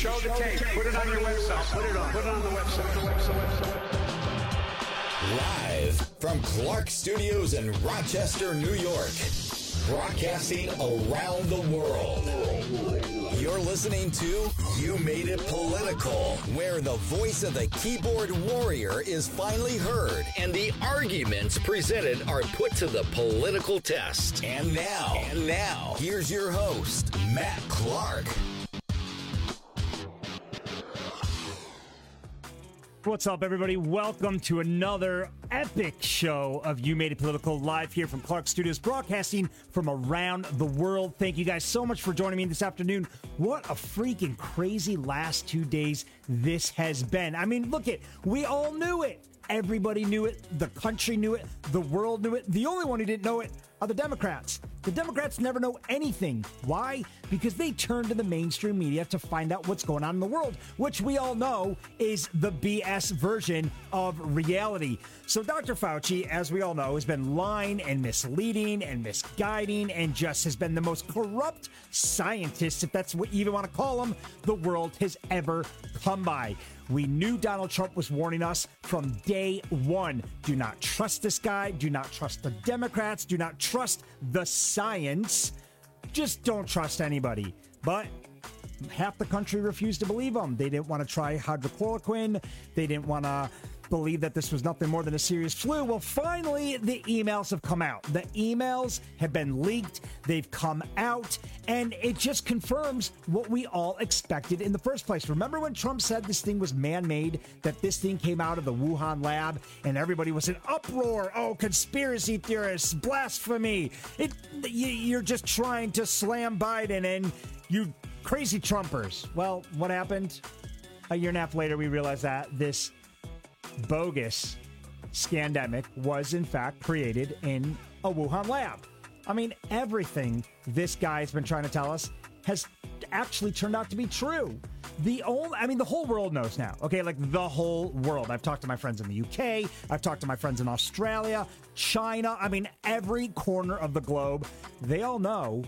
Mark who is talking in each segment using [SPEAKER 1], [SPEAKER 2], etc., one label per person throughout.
[SPEAKER 1] Show the tape. Put it on your website. Put it on the website.
[SPEAKER 2] Live from Clark Studios in Rochester, New York. Broadcasting around the world. You're listening to You Made It Political, where the voice of the keyboard warrior is finally heard and the arguments presented are put to the political test. And now, here's your host, Matt Clark.
[SPEAKER 3] What's up, everybody? Welcome to another epic show of You Made It Political, live here from Clark Studios, broadcasting from around the world. Thank you guys so much for joining me this afternoon. What a freaking crazy last 2 days this has been. I mean, look it. We all knew it. Everybody knew it. The country knew it. The world knew it. The only one who didn't know it are the Democrats. The Democrats never know anything. Why? Because they turn to the mainstream media to find out what's going on in the world, which we all know is the BS version of reality. So Dr. Fauci, as we all know, has been lying and misleading and misguiding and just has been the most corrupt scientist, if that's what you even want to call him, the world has ever come by. We knew Donald Trump was warning us from day one. Do not trust this guy. Do not trust the Democrats. Do not trust the science. Just don't trust anybody. But half the country refused to believe him. They didn't want to try hydrochloroquine. They didn't want to believe that this was nothing more than a serious flu. Well, finally, the emails have come out. The emails have been leaked. They've come out, and it just confirms what we all expected in the first place. Remember when Trump said this thing was man-made, that this thing came out of the Wuhan lab, and everybody was in uproar? Oh, conspiracy theorists, blasphemy. You're just trying to slam Biden, and you crazy Trumpers. Well, what happened? A year and a half later, we realized that this bogus scandemic was in fact created in a Wuhan lab. I mean, everything this guy's been trying to tell us has actually turned out to be true. The whole world knows now. Okay, like the whole world. I've talked to my friends in the UK. I've talked to my friends in Australia, China. I mean, every corner of the globe. They all know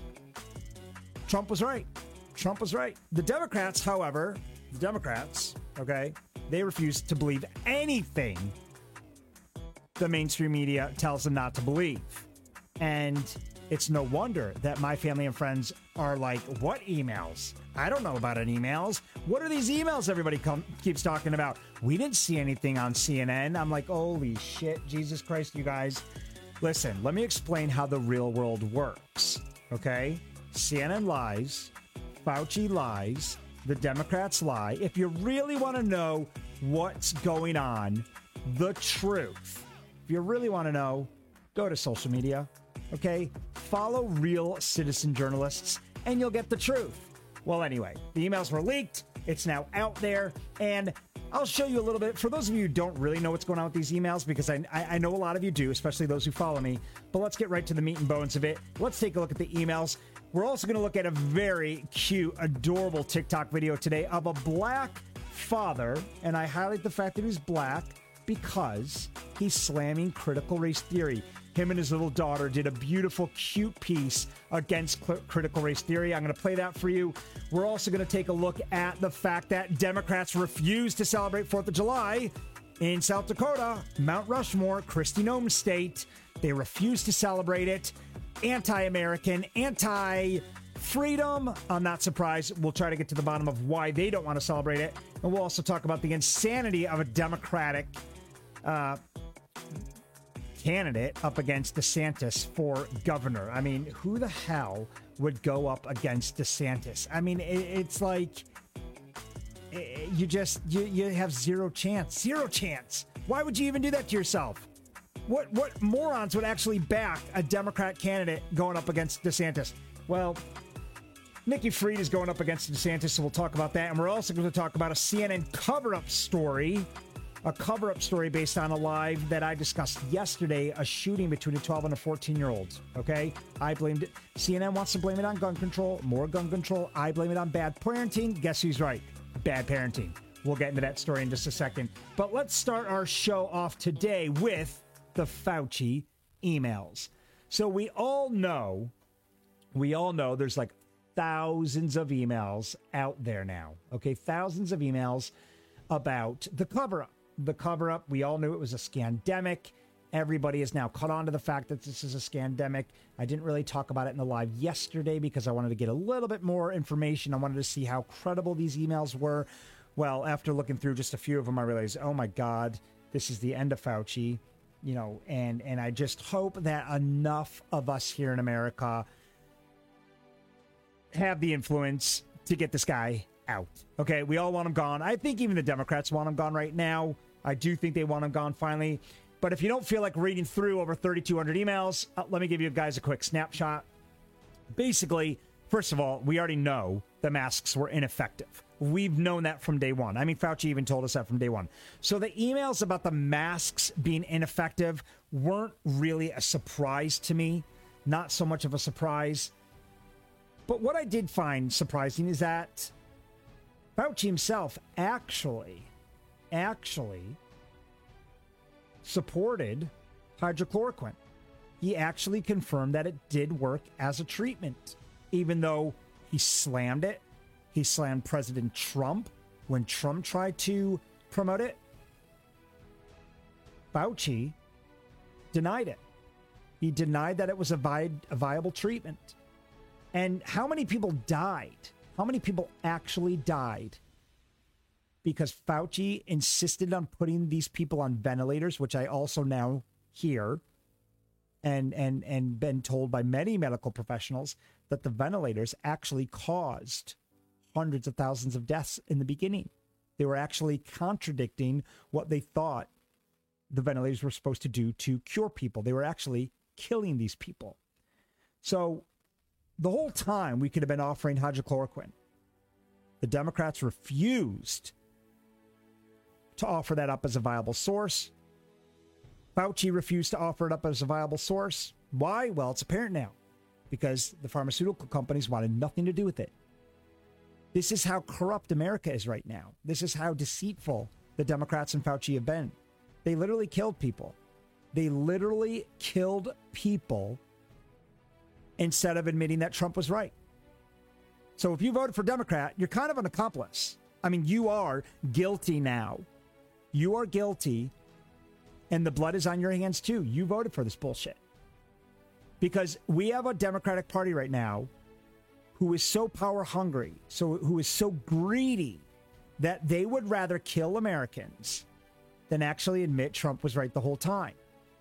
[SPEAKER 3] Trump was right. Trump was right. The Democrats, however, okay, they refuse to believe anything the mainstream media tells them not to believe. And it's no wonder that my family and friends are like, what emails? I don't know about any emails. What are these emails everybody keeps talking about? We didn't see anything on CNN. I'm like, holy shit, Jesus Christ, you guys. Listen, let me explain how the real world works, okay? CNN lies, Fauci lies, the Democrats lie. If you really want to know what's going on, the truth, if you really want to know, go to social media, okay? Follow real citizen journalists, and you'll get the truth. Well, anyway, the emails were leaked. It's now out there, and I'll show you a little bit. For those of you who don't really know what's going on with these emails, because I know a lot of you do, especially those who follow me, but let's get right to the meat and bones of it. Let's take a look at the emails. We're also going to look at a very cute, adorable TikTok video today of a black father, and I highlight the fact that he's black because he's slamming critical race theory. Him and his little daughter did a beautiful, cute piece against critical race theory. I'm going to play that for you. We're also going to take a look at the fact that Democrats refuse to celebrate 4th of July in South Dakota, Mount Rushmore, Kristi Noem State. They refuse to celebrate it. Anti-American, anti-freedom. I'm not surprised. We'll try to get to the bottom of why they don't want to celebrate it. And we'll also talk about the insanity of a Democratic candidate up against DeSantis for governor. I mean, who the hell would go up against DeSantis? I mean, it's like you have zero chance. Zero chance. Why would you even do that to yourself? What morons would actually back a Democrat candidate going up against DeSantis? Well, Nikki Fried is going up against DeSantis, so we'll talk about that. And we're also going to talk about a CNN cover-up story. A cover-up story based on a live that I discussed yesterday, a shooting between a 12 and a 14-year-old. Okay? I blamed it. CNN wants to blame it on gun control, more gun control. I blame it on bad parenting. Guess who's right? Bad parenting. We'll get into that story in just a second. But let's start our show off today with the Fauci emails. So we all know there's like thousands of emails out there now. Okay, thousands of emails about the cover-up. The cover-up, we all knew it was a scandemic. Everybody is now caught on to the fact that this is a scandemic. I didn't really talk about it in the live yesterday because I wanted to get a little bit more information. I wanted to see how credible these emails were. Well, after looking through just a few of them, I realized, oh my God, this is the end of Fauci. You know, and I just hope that enough of us here in America have the influence to get this guy out. Okay, we all want him gone. I think even the Democrats want him gone right now. I do think they want him gone finally. But if you don't feel like reading through over 3,200 emails, let me give you guys a quick snapshot. Basically, first of all, we already know the masks were ineffective. We've known that from day one. I mean, Fauci even told us that from day one. So the emails about the masks being ineffective weren't really a surprise to me. Not so much of a surprise. But what I did find surprising is that Fauci himself actually supported hydrochloroquine. He actually confirmed that it did work as a treatment, even though he slammed it. He slammed President Trump when Trump tried to promote it. Fauci denied it. He denied that it was a viable treatment. And how many people died? How many people actually died because Fauci insisted on putting these people on ventilators, which I also now hear and been told by many medical professionals that the ventilators actually caused hundreds of thousands of deaths in the beginning. They were actually contradicting what they thought the ventilators were supposed to do to cure people. They were actually killing these people. So the whole time we could have been offering hydrochloroquine. The Democrats refused to offer that up as a viable source. Fauci refused to offer it up as a viable source. Why? Well, it's apparent now. Because the pharmaceutical companies wanted nothing to do with it. This is how corrupt America is right now. This is how deceitful the Democrats and Fauci have been. They literally killed people. They literally killed people instead of admitting that Trump was right. So if you voted for Democrat, you're kind of an accomplice. I mean, you are guilty now. You are guilty, and the blood is on your hands too. You voted for this bullshit. Because we have a Democratic Party right now who is so power hungry, who is so greedy that they would rather kill Americans than actually admit Trump was right the whole time.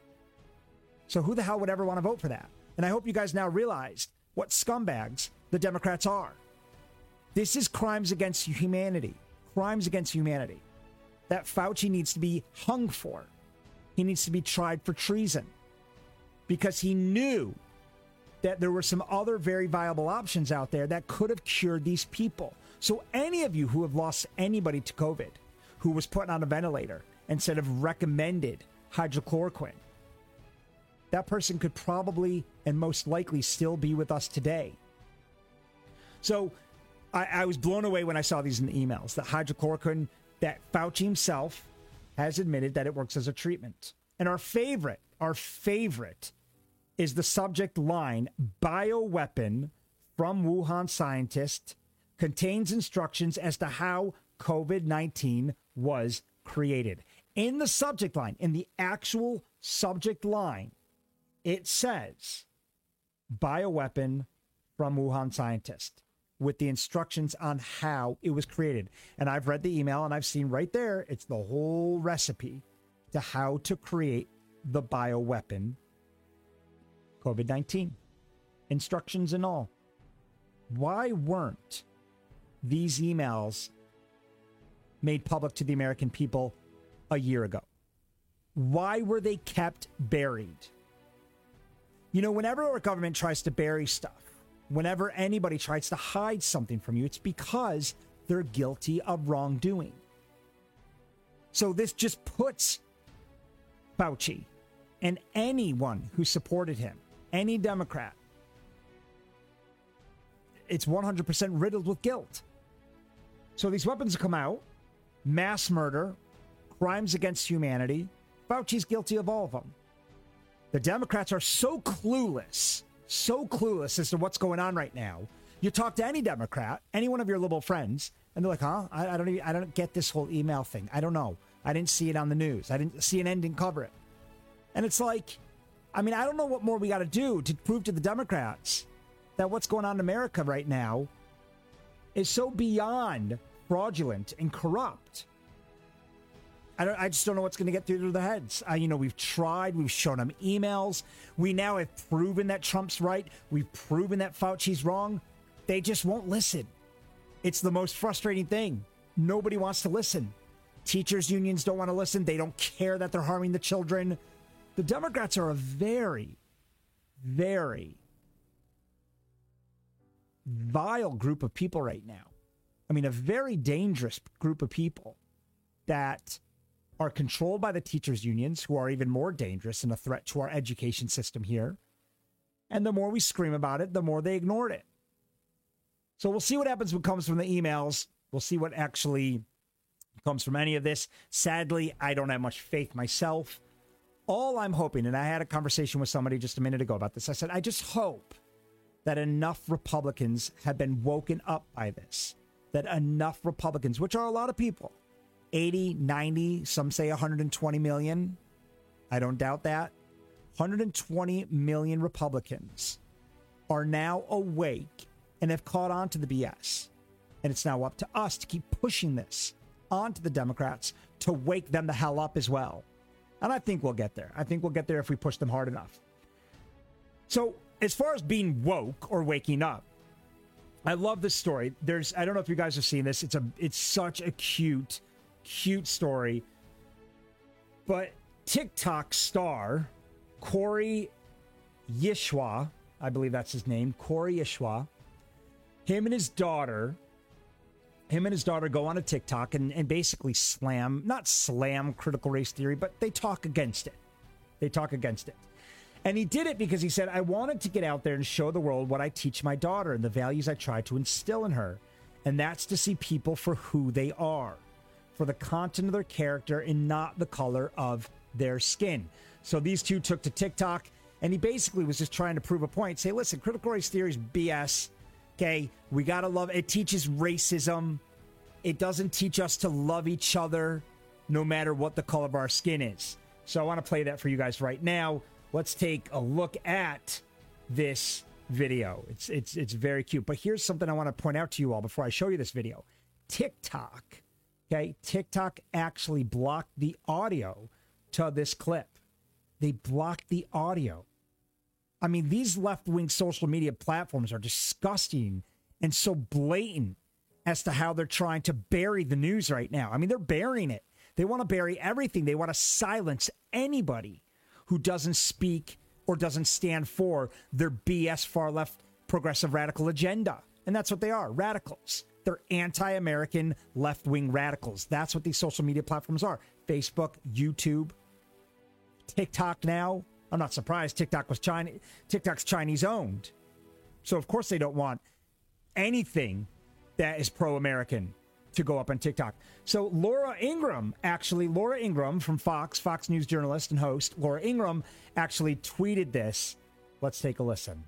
[SPEAKER 3] So who the hell would ever want to vote for that? And I hope you guys now realized what scumbags the Democrats are. This is crimes against humanity. Crimes against humanity that Fauci needs to be hung for. He needs to be tried for treason because he knew that there were some other very viable options out there that could have cured these people. So any of you who have lost anybody to COVID, who was put on a ventilator instead of recommended hydrochloroquine, that person could probably and most likely still be with us today. So I was blown away when I saw these in the emails, that hydrochloroquine, that Fauci himself has admitted that it works as a treatment. And our favorite is the subject line, bioweapon from Wuhan scientist contains instructions as to how COVID-19 was created. In the subject line, in the actual subject line, it says bioweapon from Wuhan scientist with the instructions on how it was created. And I've read the email and I've seen right there, it's the whole recipe to how to create the bioweapon COVID-19. Instructions and all. Why weren't these emails made public to the American people a year ago? Why were they kept buried? You know, whenever our government tries to bury stuff, whenever anybody tries to hide something from you, it's because they're guilty of wrongdoing. So this just puts Fauci and anyone who supported him, any Democrat, it's 100% riddled with guilt. So these weapons come out, mass murder, crimes against humanity. Fauci's guilty of all of them. The Democrats are so clueless as to what's going on right now You talk to any Democrat, any one of your liberal friends, and they're like, huh? I don't get this whole email thing. I don't know. I didn't see it on the news. CNN didn't cover it. And it's like, I mean, I don't know what more we got to do to prove to the Democrats that what's going on in America right now is so beyond fraudulent and corrupt. I just don't know what's going to get through their heads. We've tried. We've shown them emails. We now have proven that Trump's right. We've proven that Fauci's wrong. They just won't listen. It's the most frustrating thing. Nobody wants to listen. Teachers' unions don't want to listen. They don't care that they're harming the children. The Democrats are a very, very vile group of people right now. I mean, a very dangerous group of people that are controlled by the teachers' unions, who are even more dangerous and a threat to our education system here. And the more we scream about it, the more they ignored it. So we'll see what happens what comes from the emails. We'll see what actually comes from any of this. Sadly, I don't have much faith myself. All I'm hoping, and I had a conversation with somebody just a minute ago about this. I said, I just hope that enough Republicans have been woken up by this. That enough Republicans, which are a lot of people, 80, 90, some say 120 million. I don't doubt that. 120 million Republicans are now awake and have caught on to the BS. And it's now up to us to keep pushing this onto the Democrats to wake them the hell up as well. And I think we'll get there. I think we'll get there if we push them hard enough. So as far as being woke or waking up, I love this story. I don't know if you guys have seen this. It's such a cute story. But TikTok star Corey Yishua, I believe that's his name, Corey Yishua, him and his daughter go on a TikTok and basically not slam critical race theory, but they talk against it. And he did it because he said, I wanted to get out there and show the world what I teach my daughter and the values I try to instill in her. And that's to see people for who they are, for the content of their character and not the color of their skin. So these two took to TikTok, and he basically was just trying to prove a point. Say, listen, critical race theory is BS. Okay, we got to love it. It teaches racism. It doesn't teach us to love each other no matter what the color of our skin is. So I want to play that for you guys right now. Let's take a look at this video. It's very cute. But here's something I want to point out to you all before I show you this video. TikTok actually blocked the audio to this clip. They blocked the audio. I mean, these left-wing social media platforms are disgusting and so blatant as to how they're trying to bury the news right now. I mean, they're burying it. They want to bury everything. They want to silence anybody who doesn't speak or doesn't stand for their BS far-left progressive radical agenda. And that's what they are, radicals. They're anti-American left-wing radicals. That's what these social media platforms are. Facebook, YouTube, TikTok now. I'm not surprised TikTok's Chinese-owned. So, of course, they don't want anything that is pro-American to go up on TikTok. So Laura Ingraham from Fox News journalist and host, Laura Ingraham actually tweeted this. Let's take a listen.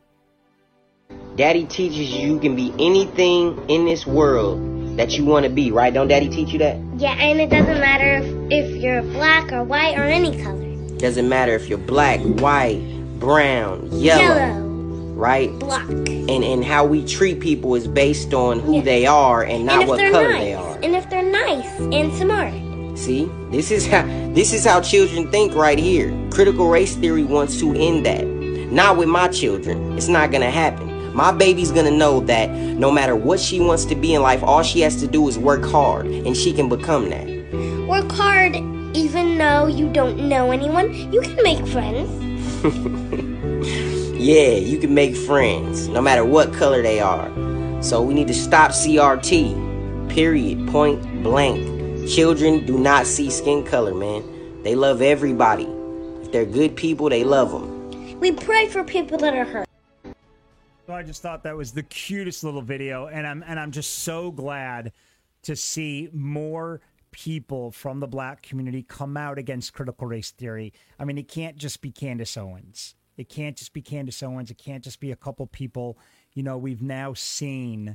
[SPEAKER 4] Daddy teaches you can be anything in this world that you want to be, right? Don't Daddy teach you that?
[SPEAKER 5] Yeah, and it doesn't matter if you're black or white or any color.
[SPEAKER 4] Doesn't matter if you're black, white, brown, yellow. Right?
[SPEAKER 5] Black.
[SPEAKER 4] And how we treat people is based on who they are and not what color they are.
[SPEAKER 5] And if they're nice and smart.
[SPEAKER 4] See, this is how children think right here. Critical race theory wants to end that. Not with my children. It's not gonna happen. My baby's gonna know that no matter what she wants to be in life, all she has to do is work hard, and she can become that.
[SPEAKER 5] Work hard, even though you don't know anyone. You can make friends.
[SPEAKER 4] Yeah, you can make friends, no matter what color they are. So we need to stop CRT. Period. Point blank. Children do not see skin color, man. They love everybody. If they're good people, they love them.
[SPEAKER 5] We pray for people that are hurt.
[SPEAKER 3] So I just thought that was the cutest little video, and I'm just so glad to see more people from the black community come out against critical race theory. I mean, it can't just be Candace Owens. It can't just be Candace Owens. It can't just be a couple people we've now seen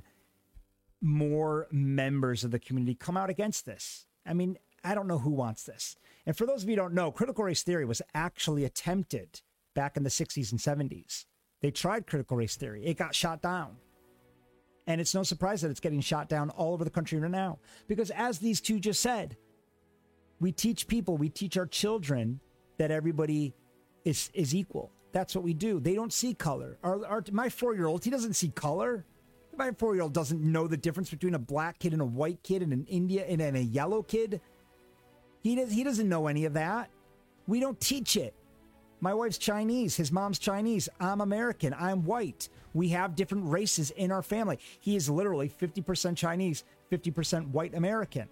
[SPEAKER 3] more members of the community come out against this. I mean, I don't know who wants this. And for those of you who don't know, critical race theory was actually attempted back in the 60s and 70s. They tried critical race theory. It got shot down. And it's no surprise that it's getting shot down all over the country right now. Because as these two just said, we teach our children that everybody is equal. That's what we do. They don't see color. My 4-year-old, he doesn't see color. My 4-year-old doesn't know the difference between a black kid and a white kid and an Indian and a yellow kid. He doesn't know any of that. We don't teach it. My wife's Chinese. His mom's Chinese. I'm American. I'm white. We have different races in our family. He is literally 50% Chinese, 50% white American.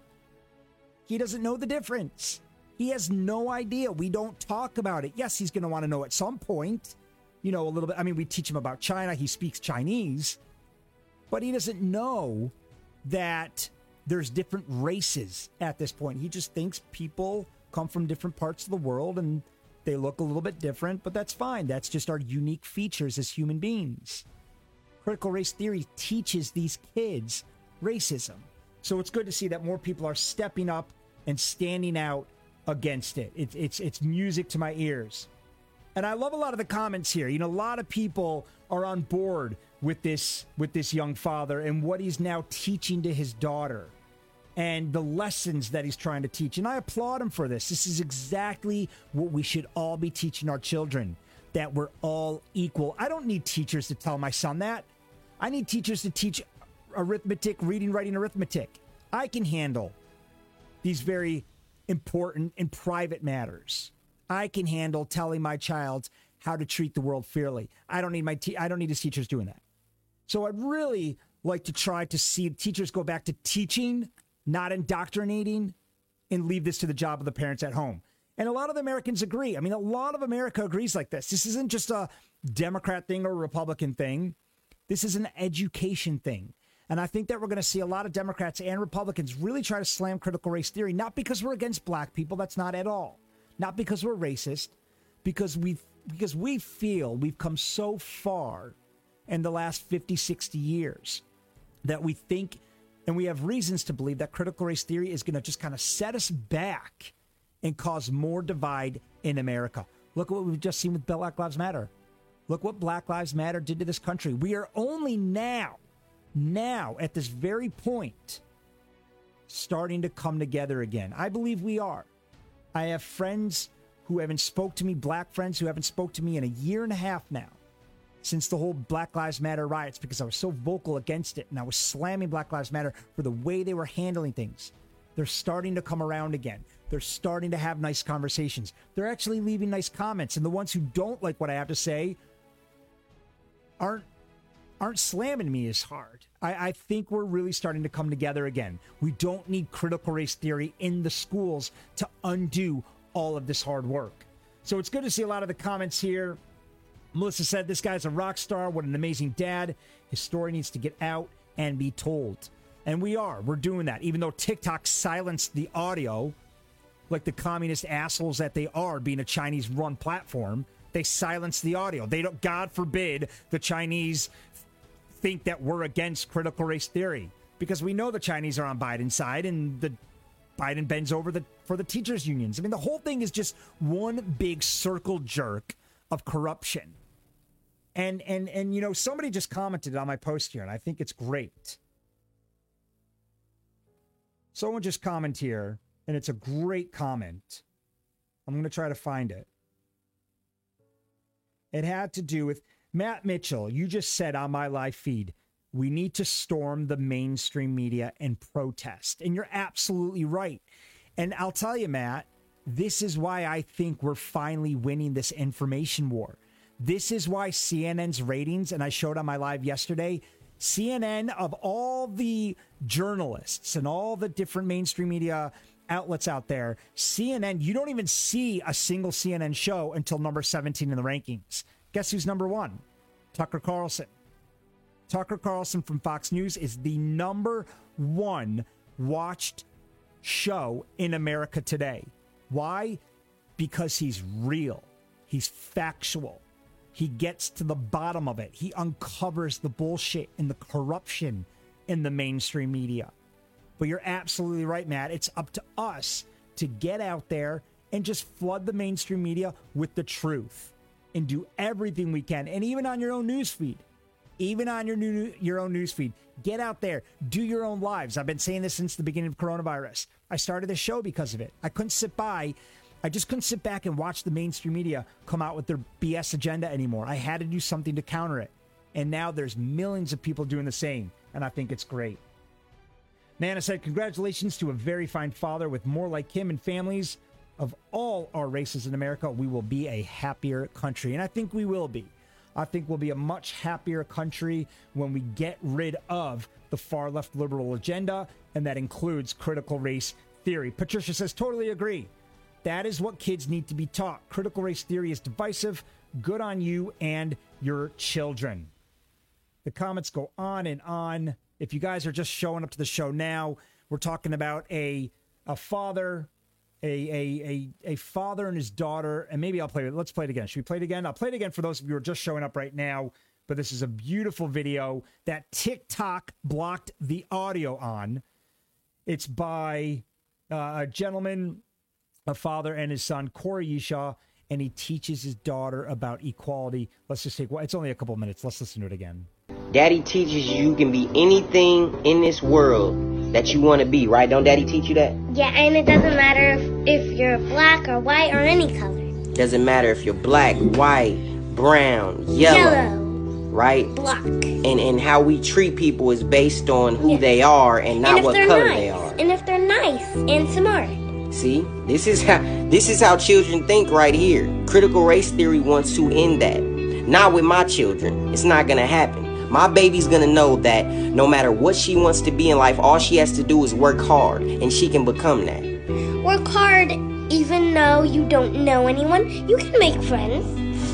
[SPEAKER 3] He doesn't know the difference. He has no idea. We don't talk about it. Yes, he's going to want to know at some point, a little bit. I mean, we teach him about China. He speaks Chinese. But he doesn't know that there's different races at this point. He just thinks people come from different parts of the world and they look a little bit different, but that's fine. That's just our unique features as human beings. Critical race theory teaches these kids racism. So it's good to see that more people are stepping up and standing out against it. It's music to my ears. And I love a lot of the comments here. A lot of people are on board with this young father and what he's now teaching to his daughter and the lessons that he's trying to teach. And I applaud him for this. This is exactly what we should all be teaching our children, that we're all equal. I don't need teachers to tell my son that. I need teachers to teach arithmetic, reading, writing, arithmetic. I can handle these very important and private matters. I can handle telling my child how to treat the world fairly. I don't need his teachers doing that. So I'd really like to try to see teachers go back to teaching, not indoctrinating, and leave this to the job of the parents at home. And a lot of the Americans agree. I mean, a lot of America agrees like this. This isn't just a Democrat thing or a Republican thing. This is an education thing. And I think that we're going to see a lot of Democrats and Republicans really try to slam critical race theory, not because we're against black people. That's not at all. Not because we're racist, because we feel we've come so far in the last 50, 60 years that we think, and we have reasons to believe that critical race theory is going to just kind of set us back and cause more divide in America. Look at what we've just seen with Black Lives Matter. Look what Black Lives Matter did to this country. We are only now at this very point, starting to come together again. I believe we are. I have friends who haven't spoke to me, black friends who haven't spoke to me in a year and a half now, since the whole Black Lives Matter riots, because I was so vocal against it and I was slamming Black Lives Matter for the way they were handling things. They're starting to come around again. They're starting to have nice conversations. They're actually leaving nice comments. And the ones who don't like what I have to say aren't slamming me as hard. I think we're really starting to come together again. We don't need critical race theory in the schools to undo all of this hard work. So it's good to see a lot of the comments here. Melissa said, this guy's a rock star. What an amazing dad. His story needs to get out and be told. And we're doing that. Even though TikTok silenced the audio, like the communist assholes that they are, being a Chinese-run platform, they silenced the audio. They don't, God forbid, the Chinese think that we're against critical race theory, because we know the Chinese are on Biden's side and the Biden bends over for the teachers unions. I mean, the whole thing is just one big circle jerk of corruption. And somebody just commented on my post here, and I think it's great. Someone just commented here, and it's a great comment. I'm going to try to find it. It had to do with Matt Mitchell. You just said on my live feed, we need to storm the mainstream media and protest. And you're absolutely right. And I'll tell you, Matt, this is why I think we're finally winning this information war. This is why CNN's ratings, and I showed on my live yesterday, CNN, of all the journalists and all the different mainstream media outlets out there, CNN, you don't even see a single CNN show until number 17 in the rankings. Guess who's number one? Tucker Carlson. Tucker Carlson from Fox News is the number one watched show in America today. Why? Because he's real. He's factual. He gets to the bottom of it. He uncovers the bullshit and the corruption in the mainstream media. But you're absolutely right, Matt. It's up to us to get out there and just flood the mainstream media with the truth and do everything we can. And even on your own newsfeed, your own newsfeed, get out there, do your own lives. I've been saying this since the beginning of coronavirus. I started this show because of it. I just couldn't sit back and watch the mainstream media come out with their BS agenda anymore. I had to do something to counter it. And now there's millions of people doing the same. And I think it's great. Nana said, congratulations to a very fine father. With more like him and families of all our races in America, we will be a happier country. And I think we will be. I think we'll be a much happier country when we get rid of the far left liberal agenda. And that includes critical race theory. Patricia says, totally agree. That is what kids need to be taught. Critical race theory is divisive. Good on you and your children. The comments go on and on. If you guys are just showing up to the show now, we're talking about a father, a father and his daughter, and maybe I'll play it. Let's play it again. Should we play it again? I'll play it again for those of you who are just showing up right now. But this is a beautiful video that TikTok blocked the audio on. It's by a gentleman, a father and his son, Corey Yeshaw, and he teaches his daughter about equality. Let's just take, well, it's only a couple minutes. Let's listen to it again.
[SPEAKER 4] Daddy teaches you can be anything in this world that you want to be, right? Don't Daddy teach you that?
[SPEAKER 5] Yeah, and it doesn't matter if you're black or white or any color.
[SPEAKER 4] Doesn't matter if you're black, white, brown, yellow, right?
[SPEAKER 5] Black.
[SPEAKER 4] And how we treat people is based on who they are and not what color they are.
[SPEAKER 5] And if they're nice and smart.
[SPEAKER 4] See, this is how children think right here. Critical race theory wants to end that. Not with my children. It's not gonna happen. My baby's gonna know that no matter what she wants to be in life, all she has to do is work hard, and she can become that.
[SPEAKER 5] Work hard, even though you don't know anyone. You can make friends.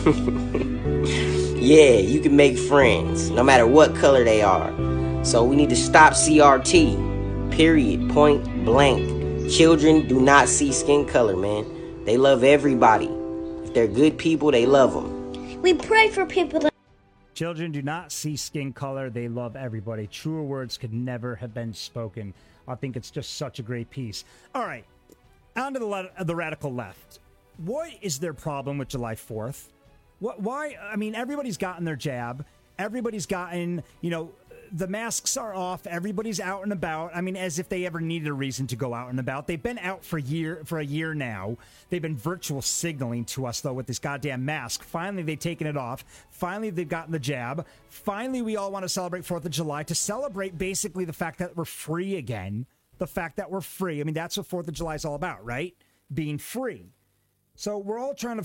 [SPEAKER 4] Yeah, you can make friends, no matter what color they are. So we need to stop CRT. Period. Point blank. Children do not see skin color, man. They love everybody. If they're good people, they love them.
[SPEAKER 5] We pray for people that...
[SPEAKER 3] Children do not see skin color. They love everybody. Truer words could never have been spoken. I think it's just such a great piece. All right. On to the radical left. What is their problem with July 4th? Why? I mean, everybody's gotten their jab. Everybody's gotten, the masks are off. Everybody's out and about. I mean, as if they ever needed a reason to go out and about. They've been out for a year now. They've been virtual signaling to us, though, with this goddamn mask. Finally, they've taken it off. Finally, they've gotten the jab. Finally, we all want to celebrate 4th of July, to celebrate basically the fact that we're free again. The fact that we're free. I mean, that's what 4th of July is all about, right? Being free. So we're all trying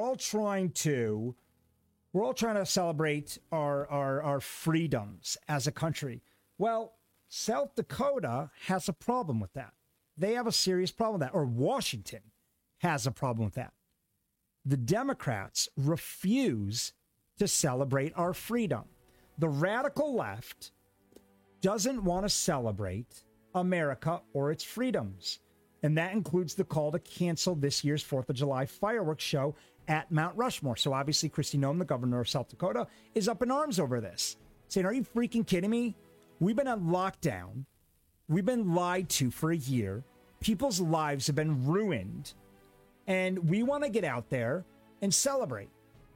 [SPEAKER 3] to celebrate our freedoms as a country. Well, South Dakota has a problem with that. They have a serious problem with that. Or Washington has a problem with that. The Democrats refuse to celebrate our freedom. The radical left doesn't want to celebrate America or its freedoms. And that includes the call to cancel this year's 4th of July fireworks show at Mount Rushmore. So obviously, Kristi Noem, the governor of South Dakota, is up in arms over this, saying, are you freaking kidding me? We've been on lockdown. We've been lied to for a year. People's lives have been ruined. And we want to get out there and celebrate.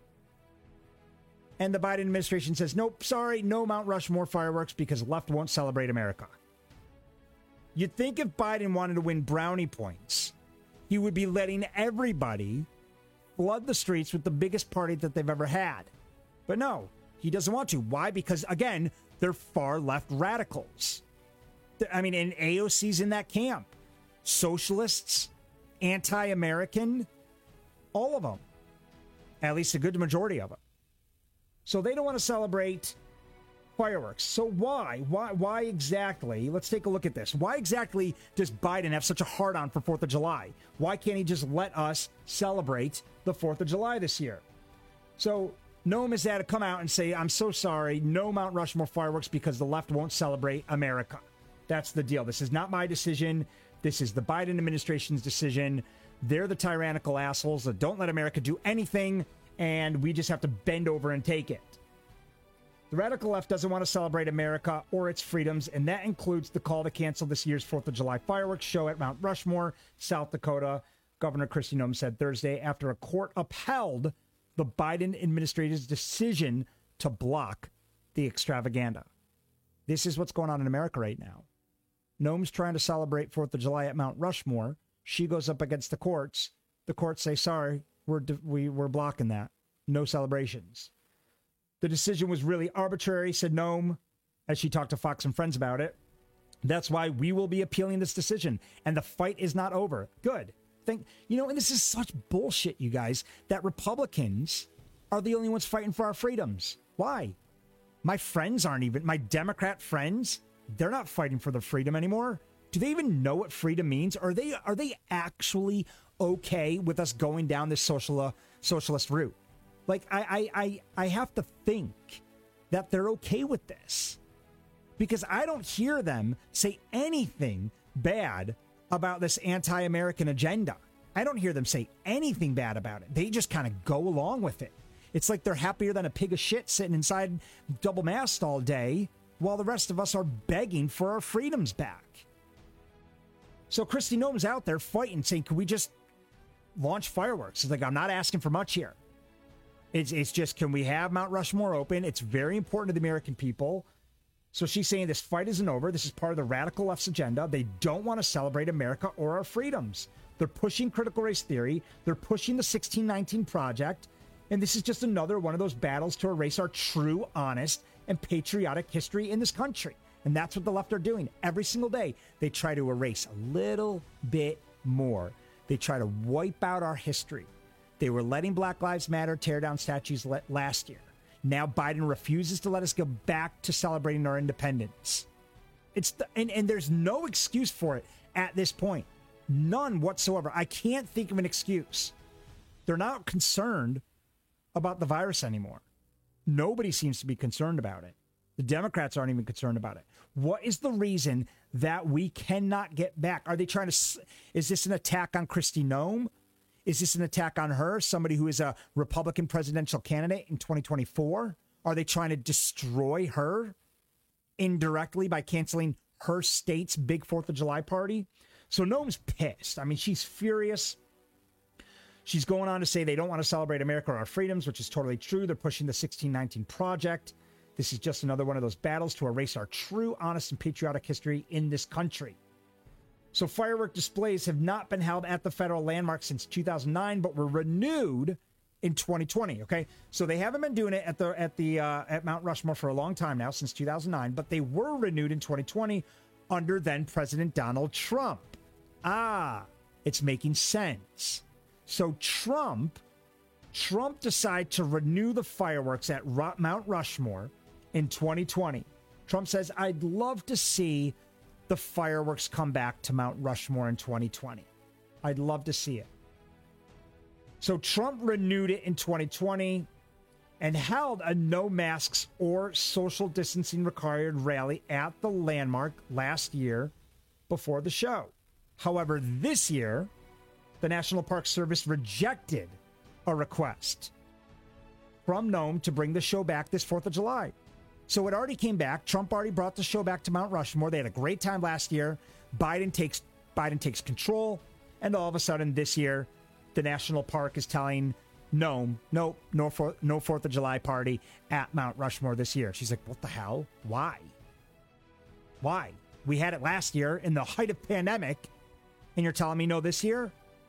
[SPEAKER 3] And the Biden administration says, nope, sorry, no Mount Rushmore fireworks because left won't celebrate America. You'd think if Biden wanted to win brownie points, he would be letting everybody flood the streets with the biggest party that they've ever had. But no, he doesn't want to. Why? Because, again, they're far left radicals. I mean, and AOC's in that camp. Socialists, anti-American, all of them. At least a good majority of them. So they don't want to celebrate fireworks. So why exactly? Let's take a look at this. Why exactly does Biden have such a hard-on for 4th of July? Why can't he just let us celebrate the 4th of July this year? So Noem has had to come out and say, I'm so sorry, no Mount Rushmore fireworks because the left won't celebrate America. That's the deal. This is not my decision. This is the Biden administration's decision. They're the tyrannical assholes that don't let America do anything, and we just have to bend over and take it. The radical left doesn't want to celebrate America or its freedoms, and that includes the call to cancel this year's 4th of July fireworks show at Mount Rushmore, South Dakota. Governor Kristi Noem said Thursday after a court upheld the Biden administration's decision to block the extravaganza. This is what's going on in America right now. Noem's trying to celebrate 4th of July at Mount Rushmore. She goes up against the courts. The courts say, sorry, we're blocking that. No celebrations. The decision was really arbitrary, said Noem, as she talked to Fox and Friends about it. That's why we will be appealing this decision. And the fight is not over. Good. And this is such bullshit, you guys, that Republicans are the only ones fighting for our freedoms. Why? My friends aren't even, my Democrat friends, they're not fighting for their freedom anymore. Do they even know what freedom means? Are they actually okay with us going down this socialist route? Like, I have to think that they're okay with this, because I don't hear them say anything bad about this anti-American agenda. I don't hear them say anything bad about it. They just kind of go along with it. It's like they're happier than a pig of shit sitting inside double masked all day while the rest of us are begging for our freedoms back. So Kristi Noem's out there fighting, saying, can we just launch fireworks? It's like, I'm not asking for much here. It's just, can we have Mount Rushmore open? It's very important to the American people. So she's saying this fight isn't over. This is part of the radical left's agenda. They don't want to celebrate America or our freedoms. They're pushing critical race theory. They're pushing the 1619 Project. And this is just another one of those battles to erase our true, honest, and patriotic history in this country. And that's what the left are doing every single day. They try to erase a little bit more. They try to wipe out our history. They were letting Black Lives Matter tear down statues last year. Now Biden refuses to let us go back to celebrating our independence. And there's no excuse for it at this point. None whatsoever. I can't think of an excuse. They're not concerned about the virus anymore. Nobody seems to be concerned about it. The Democrats aren't even concerned about it. What is the reason that we cannot get back? Are they trying to... Is this an attack on Kristi Noem? Is this an attack on her, somebody who is a Republican presidential candidate in 2024? Are they trying to destroy her indirectly by canceling her state's big 4th of July party? So Noem's pissed. I mean, she's furious. She's going on to say they don't want to celebrate America or our freedoms, which is totally true. They're pushing the 1619 Project. This is just another one of those battles to erase our true, honest, and patriotic history in this country. So firework displays have not been held at the federal landmark since 2009, but were renewed in 2020. Okay, so they haven't been doing it at Mount Rushmore for a long time now, since 2009, but they were renewed in 2020 under then President Donald Trump. It's making sense. So Trump decided to renew the fireworks at Mount Rushmore in 2020. Trump says, I'd love to see the fireworks come back to Mount Rushmore in 2020. I'd love to see it. So Trump renewed it in 2020 and held a no masks or social distancing required rally at the landmark last year before the show. However, this year, the National Park Service rejected a request from Noem to bring the show back this 4th of July. So it already came back. Trump already brought the show back to Mount Rushmore. They had a great time last year. Biden takes control. And all of a sudden this year, the national park is telling Noem, no 4th of July party at Mount Rushmore this year. She's like, what the hell? Why? We had it last year in the height of pandemic, and you're telling me no this year?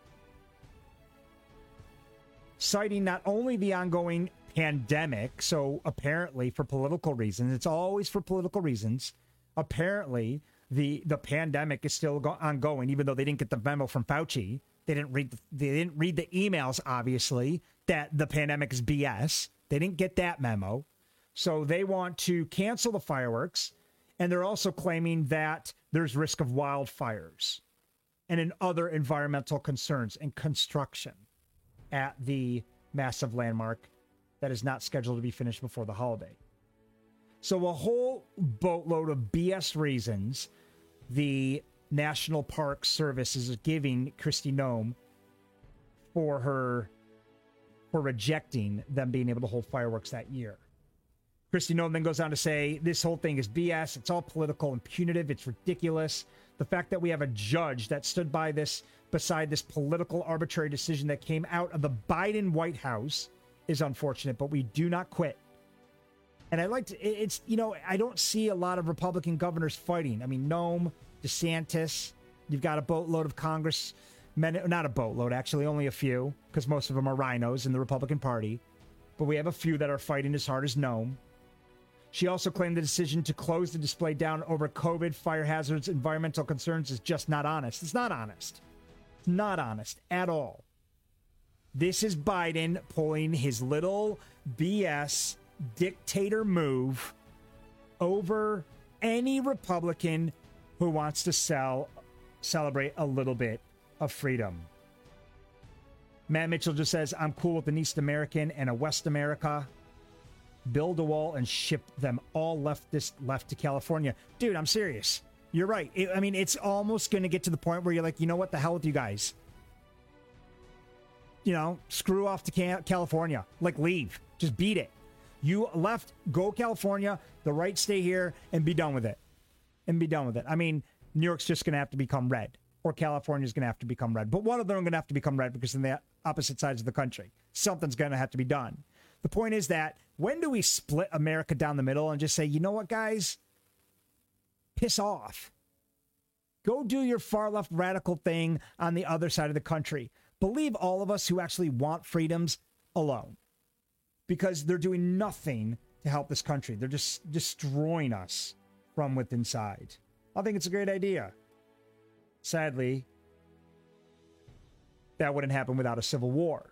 [SPEAKER 3] Citing not only the ongoing pandemic, so apparently for political reasons, it's always for political reasons. Apparently, the pandemic is still ongoing, even though they didn't get the memo from Fauci. They didn't read the emails, obviously, that the pandemic is BS. They didn't get that memo. So they want to cancel the fireworks, and they're also claiming that there's risk of wildfires and in other environmental concerns and construction at the massive landmark that is not scheduled to be finished before the holiday. So a whole boatload of BS reasons the National Park Service is giving Kristi Noem for her for rejecting them being able to hold fireworks that year. Kristi Noem then goes on to say, this whole thing is BS. It's all political and punitive. It's ridiculous. The fact that we have a judge that stood beside this political arbitrary decision that came out of the Biden White House is unfortunate, but we do not quit. And I like to, it's, you know, I don't see a lot of Republican governors fighting. I mean, Noem, DeSantis, you've got a boatload of congressmen, not a boatload, actually, only a few, because most of them are rhinos in the Republican Party. But we have a few that are fighting as hard as Noem. She also claimed the decision to close the display down over COVID, fire hazards, environmental concerns is just not honest. It's not honest. It's not honest at all. This is Biden pulling his little BS dictator move over any Republican who wants to celebrate a little bit of freedom. Matt Mitchell just says, I'm cool with an East American and a West America. Build a wall and ship them all left to California. Dude, I'm serious. You're right. I mean, it's almost going to get to the point where you're like, you know what? The hell with you guys. You know, screw off to California. Like, leave. Just beat it. You left, go California, the right stay here, and be done with it. And be done with it. I mean, New York's just going to have to become red. Or California's going to have to become red. But one of them are going to have to become red because they're on the opposite sides of the country. Something's going to have to be done. The point is that when do we split America down the middle and just say, you know what, guys? Piss off. Go do your far left radical thing on the other side of the country. Believe all of us who actually want freedoms alone. Because they're doing nothing to help this country. They're just destroying us from within inside. I think it's a great idea. Sadly, that wouldn't happen without a civil war.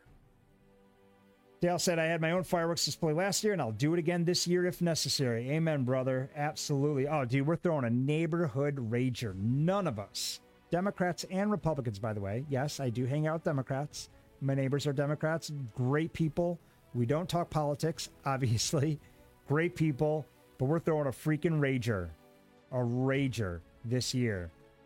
[SPEAKER 3] Dale said, I had my own fireworks display last year, and I'll do it again this year if necessary. Amen, brother. Absolutely. Oh, dude, we're throwing a neighborhood rager. None of us. Democrats and Republicans, by the way. Yes, I do hang out with Democrats. My neighbors are Democrats. Great people. We don't talk politics, obviously. Great people. But we're throwing a freaking rager. A rager this year.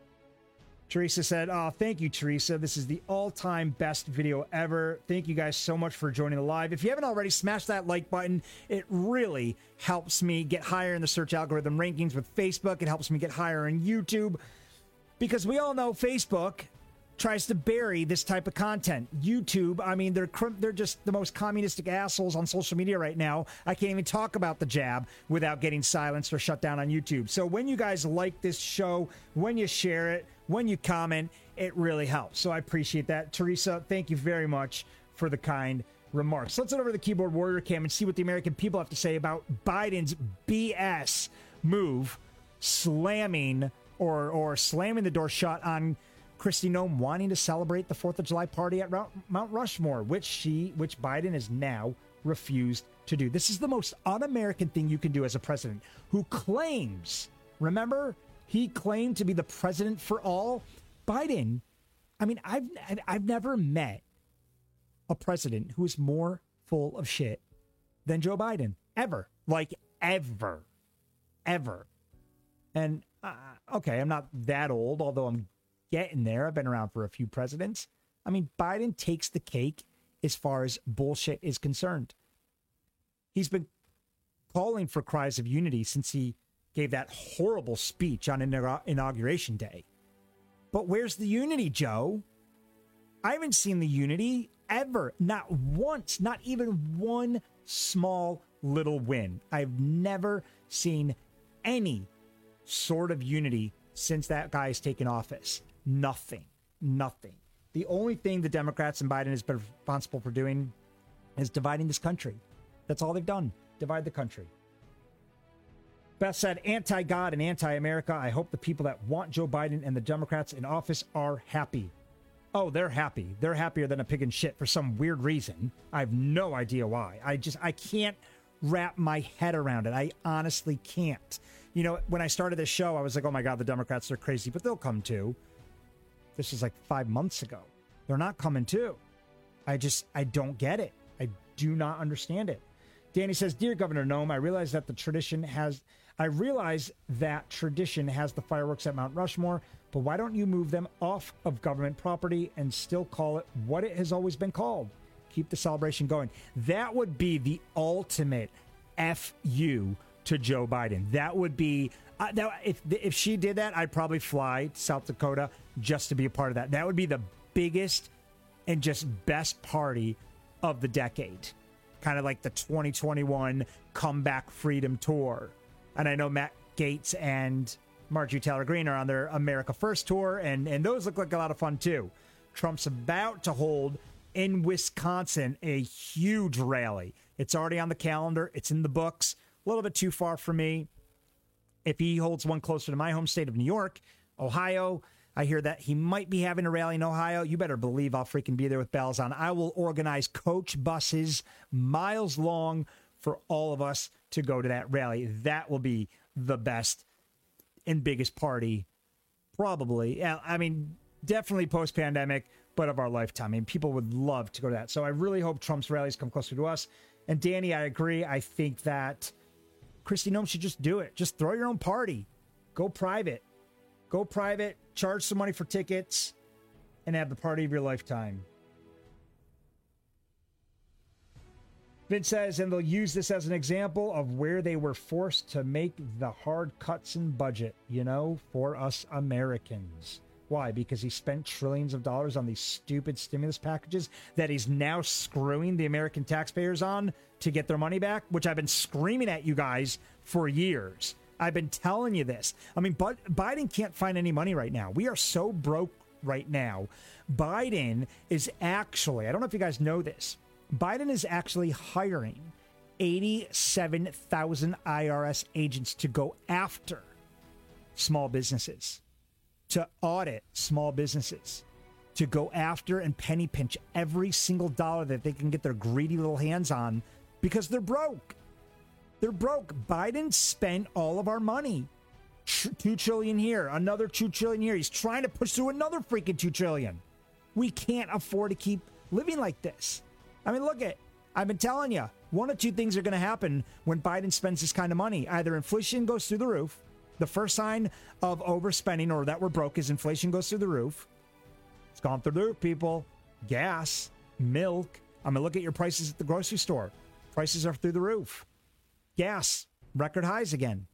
[SPEAKER 3] Teresa said, oh, thank you, Teresa. This is the all-time best video ever. Thank you guys so much for joining the live. If you haven't already, smash that like button. It really helps me get higher in the search algorithm rankings with Facebook. It helps me get higher in YouTube. Because we all know Facebook tries to bury this type of content. YouTube, I mean, they're just the most communistic assholes on social media right now. I can't even talk about the jab without getting silenced or shut down on YouTube. So when you guys like this show, when you share it, when you comment, it really helps. So I appreciate that. Teresa, thank you very much for the kind remarks. Let's head over to the Keyboard Warrior Cam and see what the American people have to say about Biden's BS move, slamming the door shut on Kristi Noem wanting to celebrate the 4th of July party at Mount Rushmore, which Biden has now refused to do. This is the most un-American thing you can do as a president who claims, remember, he claimed to be the president for all. Biden, I mean, I've never met a president who is more full of shit than Joe Biden. Ever. Like, ever. Ever. And, okay, I'm not that old, although I'm getting there. I've been around for a few presidents. I mean, Biden takes the cake as far as bullshit is concerned. He's been calling for cries of unity since he gave that horrible speech on Inauguration Day. But where's the unity, Joe? I haven't seen the unity ever. Not once. Not even one small little win. I've never seen any sort of unity since that guy has taken office. Nothing. The only thing the Democrats and Biden has been responsible for doing is dividing this country. That's all they've done. Divide the country. Beth said, anti-God and anti-America. I hope the people that want Joe Biden and the Democrats in office are happy. Oh, they're happy. They're happier than a pig in shit for some weird reason. I have no idea why. I can't wrap my head around it. I honestly can't. You know, when I started this show, I was like, oh my God, the Democrats are crazy, but they'll come too. This was like 5 months ago. They're not coming too. I don't get it. I do not understand it. Danny says, Dear Governor Noem, I realize that tradition has the fireworks at Mount Rushmore, but why don't you move them off of government property and still call it what it has always been called? Keep the celebration going. That would be the ultimate FU to Joe Biden. That would be, if she did that, I'd probably fly to South Dakota just to be a part of that. That would be the biggest and just best party of the decade. Kind of like the 2021 Comeback Freedom Tour. And I know Matt Gaetz and Marjorie Taylor Greene are on their America First tour, and those look like a lot of fun too. Trump's about to hold in Wisconsin a huge rally. It's already on the calendar. It's in the books. A little bit too far for me. If he holds one closer to my home state of New York, Ohio, I hear that he might be having a rally in Ohio. You better believe I'll freaking be there with bells on. I will organize coach buses miles long for all of us to go to that rally. That will be the best and biggest party, probably. I mean, definitely post-pandemic, but of our lifetime. I mean, people would love to go to that. So I really hope Trump's rallies come closer to us. And Danny, I agree. I think that Kristi Noem should just do it. Just throw your own party. Go private. Go private, charge some money for tickets, and have the party of your lifetime. Vince says, and they'll use this as an example of where they were forced to make the hard cuts in budget, for us Americans. Why? Because he spent trillions of dollars on these stupid stimulus packages that he's now screwing the American taxpayers on to get their money back, which I've been screaming at you guys for years. I've been telling you this. I mean, but Biden can't find any money right now. We are so broke right now. Biden is actually, I don't know if you guys know this, Biden is actually hiring 87,000 IRS agents to go after small businesses, to audit small businesses, to go after and penny pinch every single dollar that they can get their greedy little hands on because they're broke. They're broke. Biden spent all of our money. $2 trillion here, another $2 trillion here. He's trying to push through another freaking $2 trillion. We can't afford to keep living like this. I mean, look at, I've been telling you, one of two things are going to happen when Biden spends this kind of money. Either inflation goes through the roof. The first sign of overspending or that we're broke is inflation goes through the roof. It's gone through the roof, people. Gas, milk. I mean, look at your prices at the grocery store. Prices are through the roof. Gas, record highs again.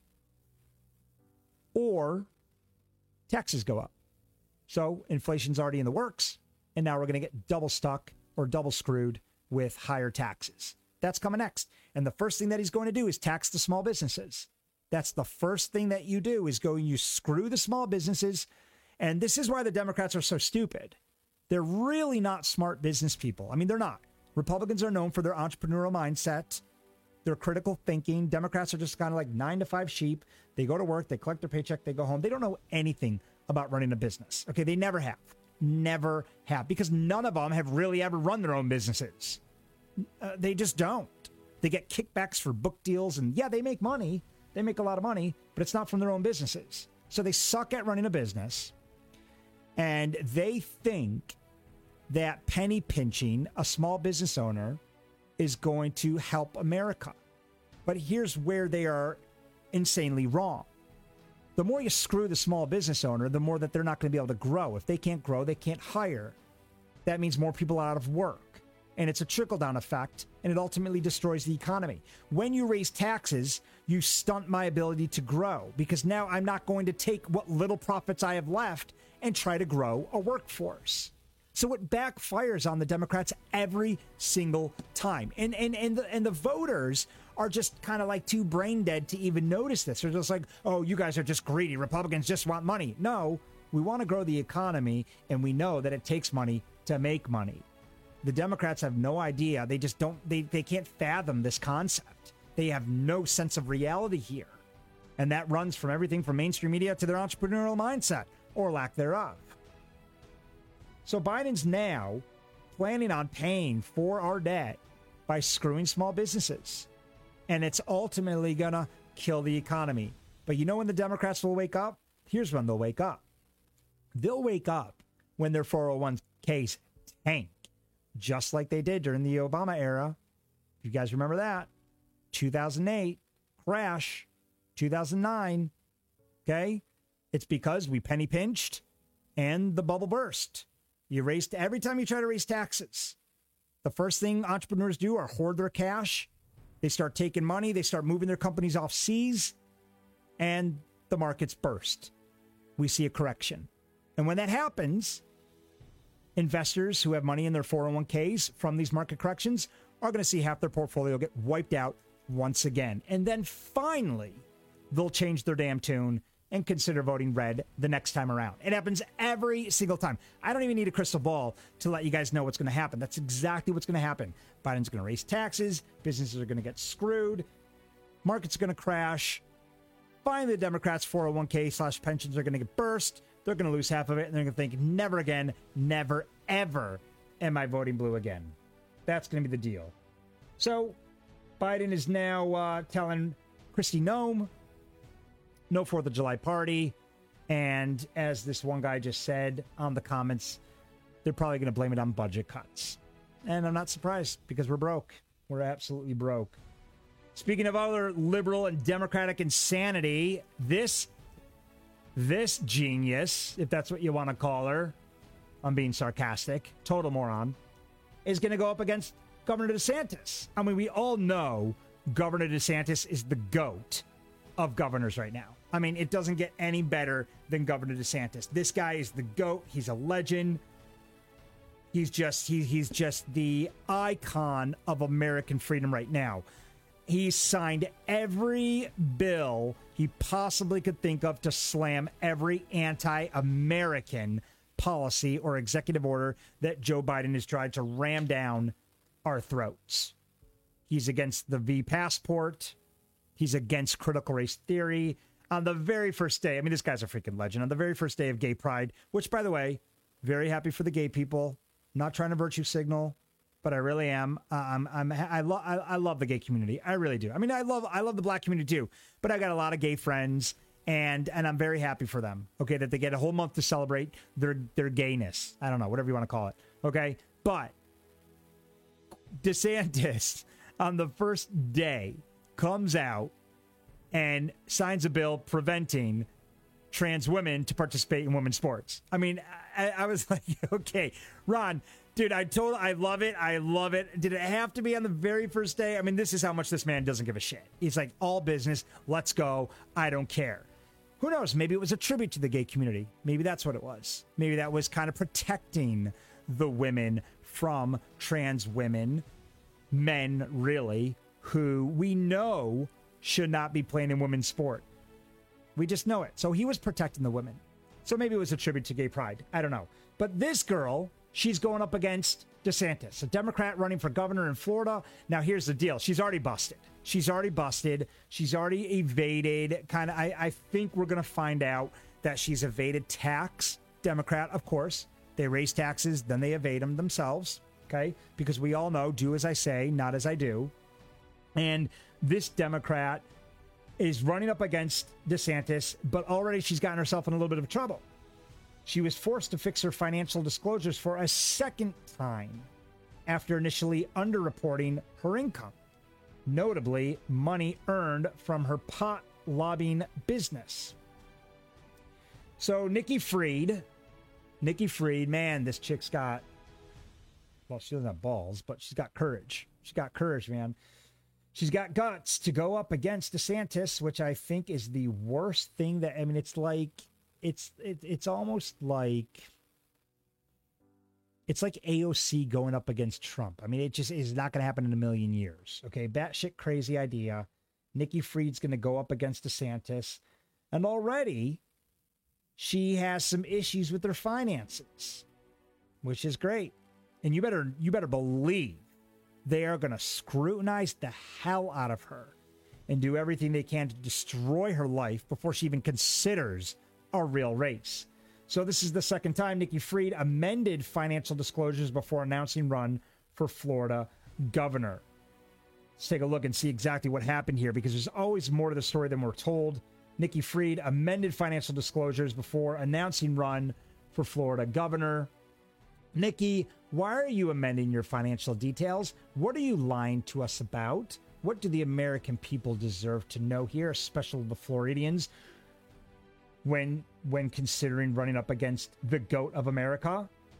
[SPEAKER 3] Or taxes go up. So inflation's already in the works, and now we're going to get double stuck or double screwed with higher taxes. That's coming next. And the first thing that he's going to do is tax the small businesses. That's the first thing that you do is you screw the small businesses. And this is why the Democrats are so stupid. They're really not smart business people. I mean, they're not. Republicans are known for their entrepreneurial mindset, their critical thinking. Democrats are just kind of like 9-to-5 sheep. They go to work, they collect their paycheck, they go home. They don't know anything about running a business. Okay, they never have. Never have. Because none of them have really ever run their own businesses. They just don't. They get kickbacks for book deals. And yeah, they make money. They make a lot of money, but it's not from their own businesses. So they suck at running a business. And they think that penny pinching a small business owner is going to help America. But here's where they are insanely wrong. The more you screw the small business owner, the more that they're not going to be able to grow. If they can't grow, they can't hire. That means more people out of work. And it's a trickle-down effect, and it ultimately destroys the economy. When you raise taxes, you stunt my ability to grow, because now I'm not going to take what little profits I have left and try to grow a workforce. So it backfires on the Democrats every single time. And the voters are just kind of like too brain dead to even notice this. They're just like, oh, you guys are just greedy. Republicans just want money. No, we want to grow the economy, and we know that it takes money to make money. The Democrats have no idea. They just don't, they can't fathom this concept. They have no sense of reality here. And that runs from everything from mainstream media to their entrepreneurial mindset or lack thereof. So Biden's now planning on paying for our debt by screwing small businesses. And it's ultimately going to kill the economy. But you know when the Democrats will wake up? Here's when they'll wake up. They'll wake up when their 401ks tank, just like they did during the Obama era. You guys remember that? 2008, crash, 2009, okay? It's because we penny pinched and the bubble burst. You raised, every time you try to raise taxes, The first thing entrepreneurs do are hoard their cash. They start taking money. They start moving their companies off seas, and the markets burst. We see a correction. And when that happens, investors who have money in their 401ks from these market corrections are going to see half their portfolio get wiped out once again. And then finally, they'll change their damn tune and consider voting red the next time around. It happens every single time. I don't even need a crystal ball to let you guys know what's going to happen. That's exactly what's going to happen. Biden's going to raise taxes. Businesses are going to get screwed. Markets are going to crash. Finally, the Democrats' 401k/pensions are going to get burst. They're going to lose half of it, and they're going to think, never again, never, ever am I voting blue again. That's going to be the deal. So Biden is now telling Kristi Noem, no 4th of July party. And as this one guy just said on the comments, they're probably going to blame it on budget cuts. And I'm not surprised because we're broke. We're absolutely broke. Speaking of other liberal and Democratic insanity, this genius, if that's what you want to call her, I'm being sarcastic, total moron, is going to go up against Governor DeSantis. I mean, we all know Governor DeSantis is the GOAT of governors right now. I mean, it doesn't get any better than Governor DeSantis. This guy is the GOAT. He's a legend. He's just the icon of American freedom right now. He signed every bill he possibly could think of to slam every anti-American policy or executive order that Joe Biden has tried to ram down our throats. He's against the V passport. He's against critical race theory. On the very first day, I mean, this guy's a freaking legend. On the very first day of Gay Pride, which, by the way, very happy for the gay people. Not trying to virtue signal, but I really am. I love the gay community. I really do. I mean, I love the black community too. But I got a lot of gay friends, and I'm very happy for them. Okay, that they get a whole month to celebrate their gayness. I don't know, whatever you want to call it. Okay, but DeSantis on the first day comes out and signs a bill preventing trans women to participate in women's sports. I mean, I was like, okay, Ron, dude, I love it. I love it. Did it have to be on the very first day? I mean, this is how much this man doesn't give a shit. He's like, all business. Let's go. I don't care. Who knows? Maybe it was a tribute to the gay community. Maybe that's what it was. Maybe that was kind of protecting the women from trans women, men really, who we know should not be playing in women's sport. We just know it. So he was protecting the women. So maybe it was a tribute to gay pride. I don't know. But this girl, she's going up against DeSantis, a Democrat running for governor in Florida. Now, here's the deal. She's already busted. She's already evaded. I think we're going to find out that she's evaded tax. Democrat, of course. They raise taxes, then they evade them themselves. Okay? Because we all know, do as I say, not as I do. And this Democrat is running up against DeSantis, but already she's gotten herself in a little bit of trouble. She was forced to fix her financial disclosures for a second time after initially underreporting her income, notably money earned from her pot lobbying business. So Nikki Fried, man, this chick's got, well, she doesn't have balls, but she's got courage. She's got courage, man. She's got guts to go up against DeSantis, which I think is the worst thing that, I mean, it's like, it's almost like, it's like AOC going up against Trump. I mean, it just is not going to happen in a million years. Okay. Batshit crazy idea. Nikki Fried's going to go up against DeSantis. And already she has some issues with her finances, which is great. And you better believe they are going to scrutinize the hell out of her and do everything they can to destroy her life before she even considers a real race. So this is the second time Nikki Fried amended financial disclosures before announcing run for Florida governor. Let's take a look and see exactly what happened here, because there's always more to the story than we're told. Nikki Fried amended financial disclosures before announcing run for Florida governor. Nikki, why are you amending your financial details? What are you lying to us about? What do the American people deserve to know here, especially the Floridians, when considering running up against the GOAT of America?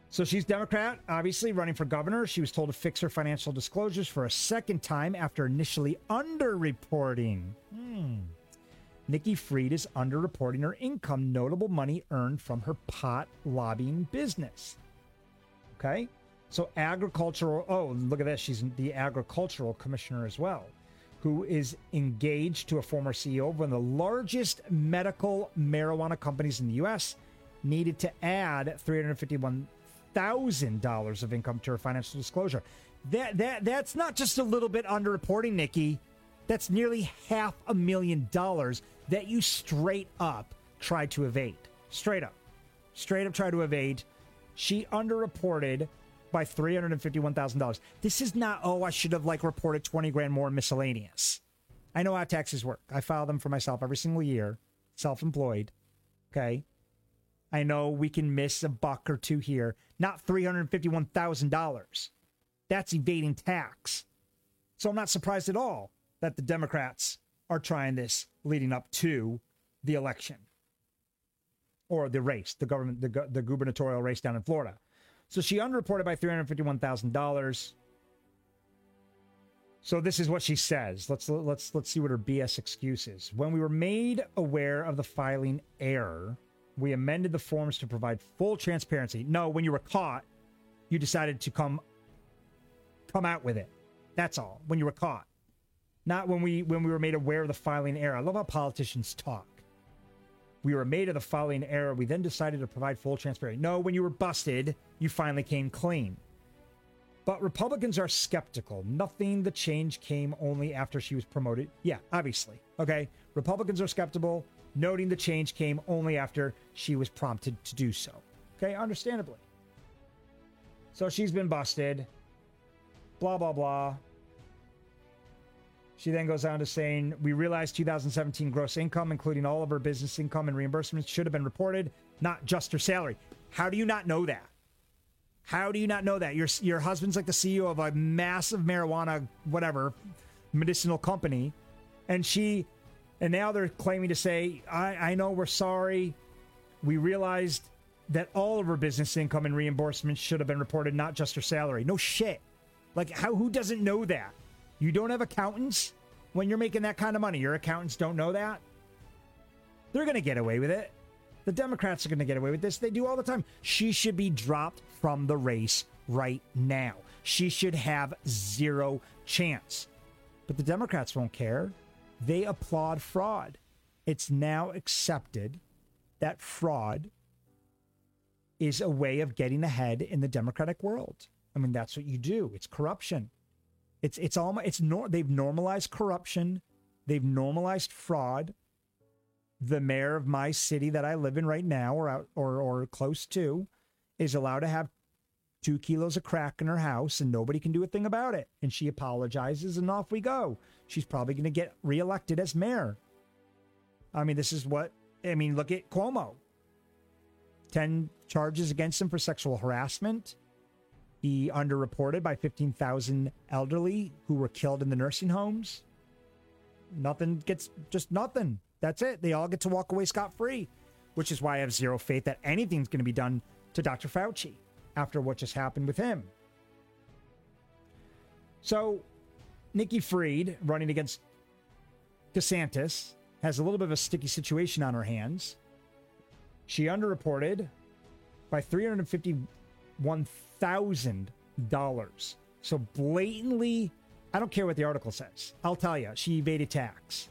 [SPEAKER 3] So she's Democrat, obviously running for governor. She was told to fix her financial disclosures for a second time after initially underreporting. Nikki Fried is underreporting her income, notable money earned from her pot lobbying business. Okay? So agricultural, oh, look at this. She's the agricultural commissioner as well, who is engaged to a former CEO of one of the largest medical marijuana companies in the U.S., needed to add $351,000 of income to her financial disclosure. That's not just a little bit underreporting, Nikki. That's nearly $500,000 that you straight up tried to evade. Straight up tried to evade. She underreported by $351,000. This is not, oh, I should have reported 20 grand more in miscellaneous. I know how taxes work. I file them for myself every single year, self-employed. Okay. I know we can miss a buck or two here, not $351,000. That's evading tax. So I'm not surprised at all that the Democrats are trying this leading up to the election or the race, the gubernatorial race down in Florida. So she underreported by $351,000. So this is what she says. Let's see what her BS excuse is. When we were made aware of the filing error, we amended the forms to provide full transparency. No, when you were caught, you decided to come out with it. That's all. When you were caught. Not when we were made aware of the filing error. I love how politicians talk. We were made of the filing error. We then decided to provide full transparency. No, when you were busted, you finally came clean. But Republicans are skeptical. The change came only after she was promoted. Yeah, obviously. Okay. Republicans are skeptical, noting the change came only after she was prompted to do so. Okay, understandably. So she's been busted. Blah, blah, blah. She then goes on to saying, we realized 2017 gross income, including all of her business income and reimbursements, should have been reported, not just her salary. How do you not know that? How do you not know that? Your husband's like the CEO of a massive marijuana, whatever, medicinal company. And now they're claiming to say, I know, we're sorry. We realized that all of her business income and reimbursements should have been reported, not just her salary. No shit. Who doesn't know that? You don't have accountants when you're making that kind of money. Your accountants don't know that. They're going to get away with it. The Democrats are going to get away with this. They do all the time. She should be dropped from the race right now. She should have zero chance. But the Democrats won't care. They applaud fraud. It's now accepted that fraud is a way of getting ahead in the democratic world. I mean, that's what you do. It's corruption. They've normalized corruption. They've normalized fraud. The mayor of my city that I live in right now, or close to, is allowed to have 2 kilos of crack in her house, and nobody can do a thing about it. And she apologizes, and off we go. She's probably going to get reelected as mayor. I mean, look at Cuomo. 10 charges against him for sexual harassment. He underreported by 15,000 elderly who were killed in the nursing homes. Nothing. That's it. They all get to walk away scot-free, which is why I have zero faith that anything's going to be done to Dr. Fauci after what just happened with him. So, Nikki Fried, running against DeSantis, has a little bit of a sticky situation on her hands. She underreported by $351,000. So blatantly, I don't care what the article says. I'll tell you, she evaded tax.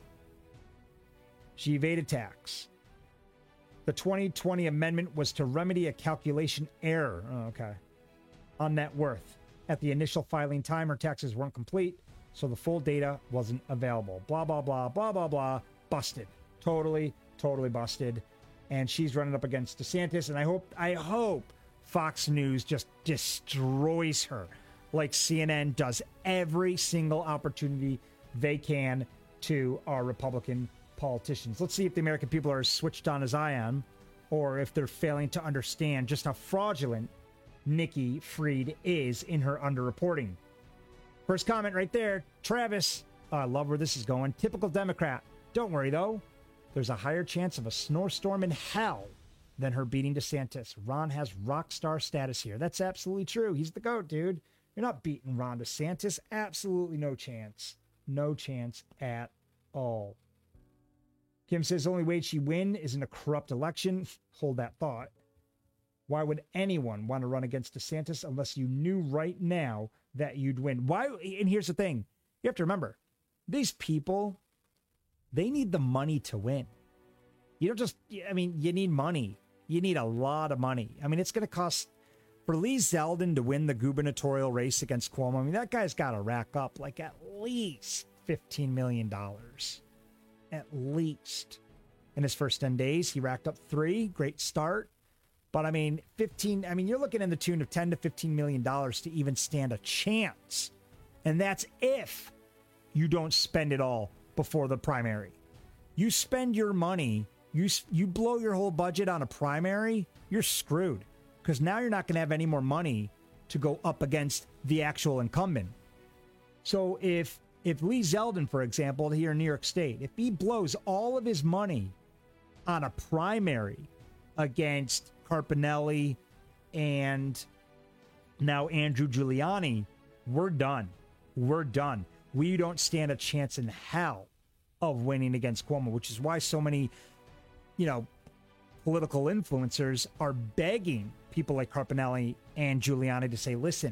[SPEAKER 3] The 2020 amendment was to remedy a calculation error. On net worth. At the initial filing time, her taxes weren't complete, so the full data wasn't available. Blah, blah, blah, blah, blah, blah. Busted. Totally busted. And she's running up against DeSantis, and I hope Fox News just destroys her like CNN does every single opportunity they can to our Republican politicians. Let's see if the American people are as switched on as I am, or if they're failing to understand just how fraudulent Nikki Fried is in her underreporting. First comment right there, Travis. I love where this is going. Typical Democrat. Don't worry, though. There's a higher chance of a snowstorm in hell than her beating DeSantis. Ron has rock star status here. That's absolutely true. He's the GOAT, dude. You're not beating Ron DeSantis. Absolutely no chance. No chance at all. Kim says the only way she'd win is in a corrupt election. Hold that thought. Why would anyone want to run against DeSantis unless you knew right now that you'd win? Why? And here's the thing. You have to remember, these people, they need the money to win. You don't just, I mean, you need money. You need a lot of money. I mean, it's going to cost, for Lee Zeldin to win the gubernatorial race against Cuomo, I mean, that guy's got to rack up like at least $15 million. At least. In his first 10 days, he racked up 3. Great start. But I mean, you're looking in the tune of $10 to $15 million to even stand a chance. And that's if you don't spend it all before the primary. You spend your money, you blow your whole budget on a primary, you're screwed. Because now you're not going to have any more money to go up against the actual incumbent. So if Lee Zeldin, for example, here in New York State, if he blows all of his money on a primary against Carpinelli and now Andrew Giuliani, we're done. We're done. We don't stand a chance in hell of winning against Cuomo, which is why so many, political influencers are begging people like Carpinelli and Giuliani to say, listen,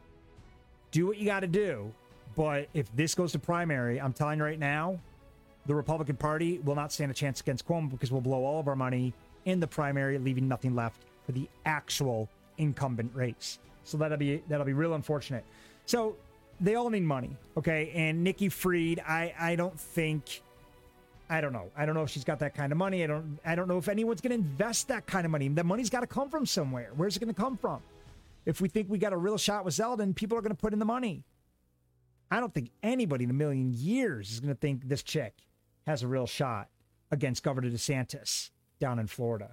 [SPEAKER 3] do what you got to do. But if this goes to primary, I'm telling you right now, the Republican Party will not stand a chance against Cuomo because we'll blow all of our money in the primary, leaving nothing left for the actual incumbent race. So that'll be real unfortunate. So they all need money, okay? And Nikki Fried, I don't know. I don't know if she's got that kind of money. I don't know if anyone's going to invest that kind of money. That money's got to come from somewhere. Where's it going to come from? If we think we got a real shot with Zeldin, people are going to put in the money. I don't think anybody in a million years is going to think this chick has a real shot against Governor DeSantis down in Florida.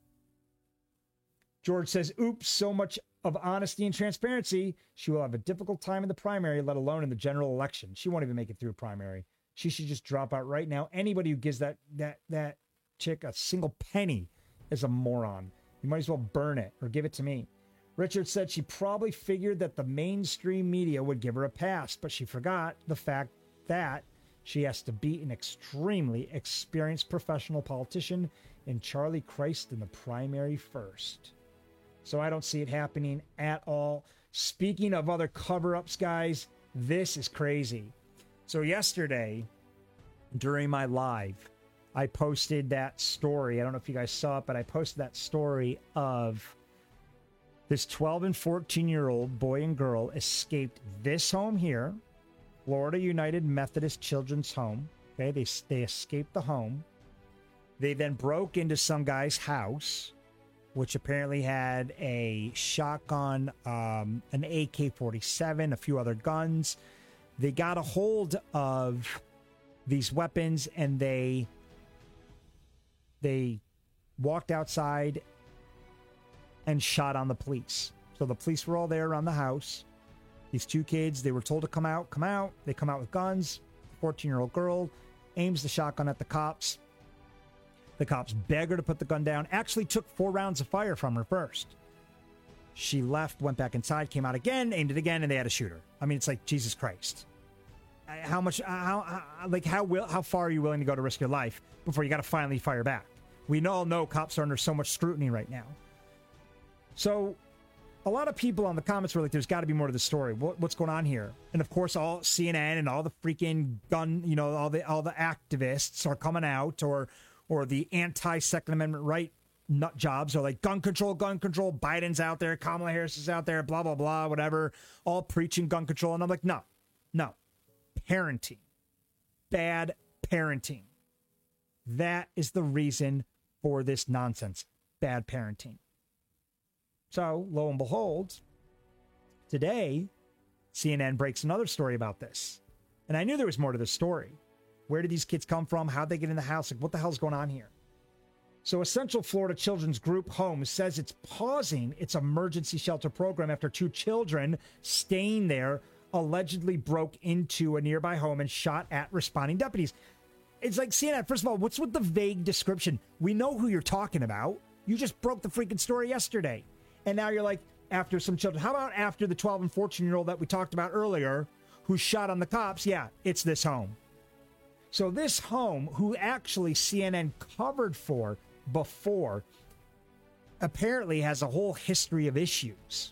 [SPEAKER 3] George says, oops, so much of honesty and transparency. She will have a difficult time in the primary, let alone in the general election. She won't even make it through a primary. She should just drop out right now. Anybody who gives that chick a single penny is a moron. You might as well burn it or give it to me. Richard said she probably figured that the mainstream media would give her a pass, but she forgot the fact that she has to beat an extremely experienced professional politician in Charlie Crist in the primary first. So I don't see it happening at all. Speaking of other cover-ups, guys, this is crazy. So yesterday, during my live, I posted that story. I don't know if you guys saw it, but I posted that story of this 12 and 14-year-old boy and girl escaped this home here, Florida United Methodist Children's Home. Okay, they escaped the home. They then broke into some guy's house, which apparently had a shotgun, an AK-47, a few other guns. They got a hold of these weapons and they walked outside and shot on the police. So the police were all there around the house. These two kids, they were told to come out. They come out with guns. 14-year-old girl aims the shotgun at the cops. The cops beg her to put the gun down. Actually took 4 rounds of fire from her first. She left, went back inside, came out again, aimed it again, and they had to shoot her. I mean, it's like, Jesus Christ. How far are you willing to go to risk your life before you got to finally fire back? We all know cops are under so much scrutiny right now. So a lot of people on the comments were like, there's got to be more to the story. What's going on here? And of course, all CNN and all the freaking gun, all the activists are coming out, or the anti-Second Amendment right nut jobs are like, gun control. Biden's out there. Kamala Harris is out there, blah, blah, blah, whatever, all preaching gun control. And I'm like, no. Parenting. Bad parenting. That is the reason for this nonsense. Bad parenting. So, lo and behold, today, CNN breaks another story about this. And I knew there was more to this story. Where did these kids come from? How'd they get in the house? Like, what the hell's going on here? So, Central Florida Children's Group Homes says it's pausing its emergency shelter program after 2 children staying there allegedly broke into a nearby home and shot at responding deputies. It's like, CNN, first of all, what's with the vague description? We know who you're talking about. You just broke the freaking story yesterday. And now you're like, after some children. How about after the 12 and 14-year-old that we talked about earlier who shot on the cops? Yeah, it's this home. So this home, who actually CNN covered for before, apparently has a whole history of issues.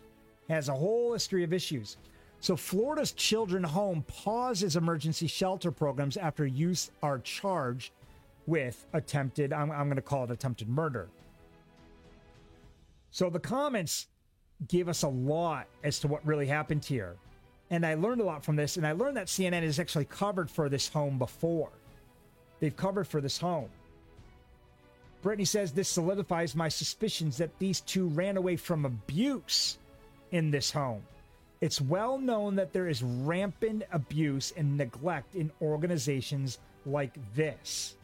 [SPEAKER 3] So Florida's Children Home pauses emergency shelter programs after youth are charged with attempted, I'm going to call it attempted murder. So the comments give us a lot as to what really happened here. And I learned a lot from this, and I learned that CNN has actually covered for this home before. They've covered for this home. Brittany says, this solidifies my suspicions that these two ran away from abuse in this home. It's well known that there is rampant abuse and neglect in organizations like this.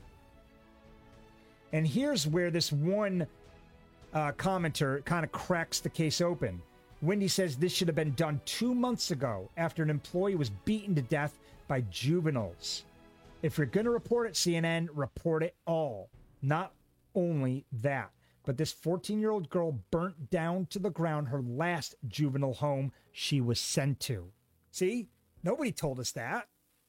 [SPEAKER 3] And here's where this one commenter kind of cracks the case open. Wendy says this should have been done 2 months ago after an employee was beaten to death by juveniles. If you're going to report it, CNN, report it all. Not only that, but this 14-year-old girl burnt down to the ground her last juvenile home she was sent to. See? Nobody told us that.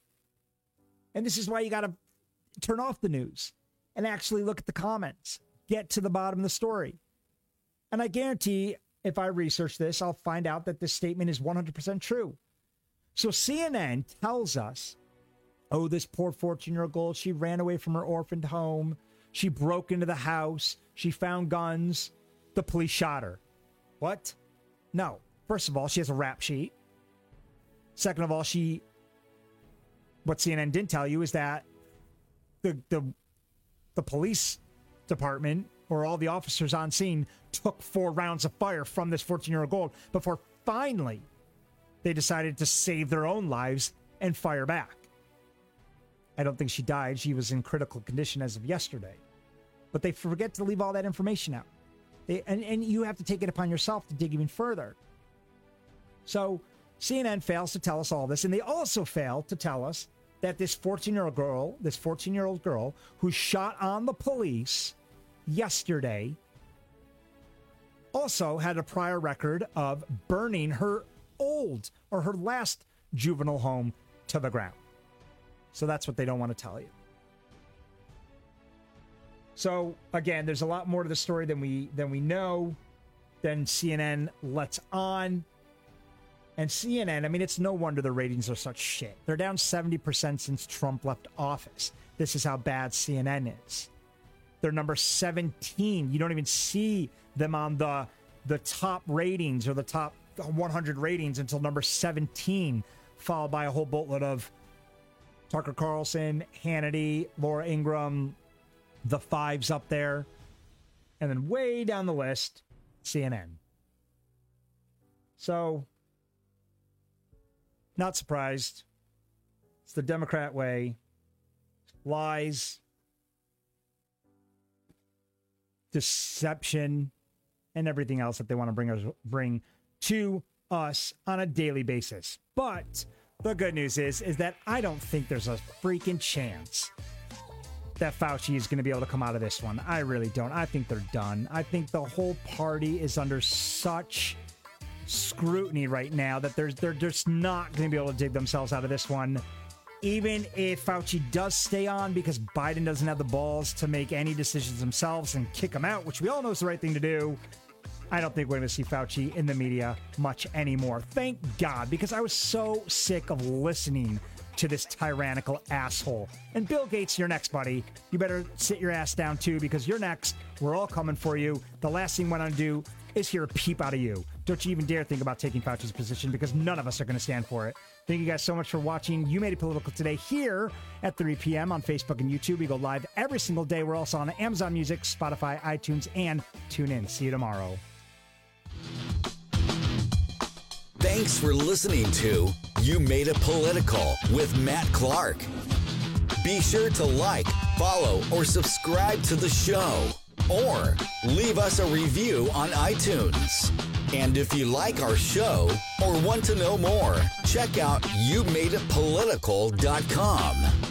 [SPEAKER 3] And this is why you got to turn off the news and actually look at the comments. Get to the bottom of the story. And I guarantee if I research this, I'll find out that this statement is 100% true. So CNN tells us, oh, this poor 14-year-old girl, she ran away from her orphaned home. She broke into the house. She found guns. The police shot her. What? No. First of all, she has a rap sheet. Second of all, what CNN didn't tell you is that the police department or all the officers on scene took 4 rounds of fire from this 14-year-old girl before finally they decided to save their own lives and fire back. I don't think she died. She was in critical condition as of yesterday. But they forget to leave all that information out. And you have to take it upon yourself to dig even further. So CNN fails to tell us all this. And they also fail to tell us that this 14-year-old girl who shot on the police yesterday also had a prior record of burning her last juvenile home to the ground. So that's what they don't want to tell you. So again, there's a lot more to the story than we know, than CNN lets on. And CNN, I mean, it's no wonder the ratings are such shit. They're down 70% since Trump left office. This is how bad CNN is. They're number 17. You don't even see them on the top ratings or the top 100 ratings until number 17, followed by a whole boatload of Tucker Carlson, Hannity, Laura Ingraham, the Fives up there. And then way down the list, CNN. So, not surprised. It's the Democrat way. Lies, deception, and everything else that they want to bring to us on a daily basis. But the good news is that I don't think there's a freaking chance that Fauci is going to be able to come out of this one. I really don't. I think they're done. I think the whole party is under such scrutiny right now that they're just not going to be able to dig themselves out of this one. Even if Fauci does stay on because Biden doesn't have the balls to make any decisions themselves and kick him out, which we all know is the right thing to do, I don't think we're going to see Fauci in the media much anymore. Thank God, because I was so sick of listening to this tyrannical asshole. And Bill Gates, you're next, buddy. You better sit your ass down too, because you're next. We're all coming for you. The last thing we want to do is hear a peep out of you. Don't you even dare think about taking Fauci's position, because none of us are going to stand for it. Thank you guys so much for watching You Made It Political today here at 3 p.m. on Facebook and YouTube. We go live every single day. We're also on Amazon Music, Spotify, iTunes, and TuneIn. See you tomorrow.
[SPEAKER 2] Thanks for listening to You Made It Political with Matt Clark. Be sure to like, follow, or subscribe to the show, or leave us a review on iTunes. And if you like our show or want to know more, check out YouMadeItPolitical.com.